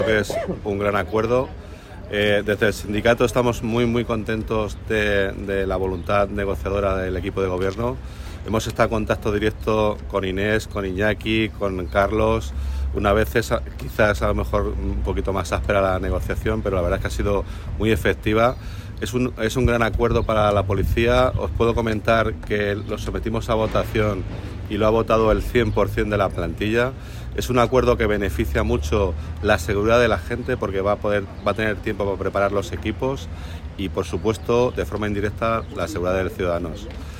Que es un gran acuerdo. Desde el sindicato estamos muy contentos de la voluntad negociadora del equipo de gobierno. Hemos estado en contacto directo con Inés, con Iñaki, con Carlos. Una vez quizás a lo mejor un poquito más áspera la negociación, pero la verdad es que ha sido muy efectiva. Es un gran acuerdo para la policía. Os puedo comentar que lo sometimos a votación y lo ha votado el 100% de la plantilla. Es un acuerdo que beneficia mucho la seguridad de la gente porque va a tener tiempo para preparar los equipos y, por supuesto, de forma indirecta, la seguridad de los ciudadanos.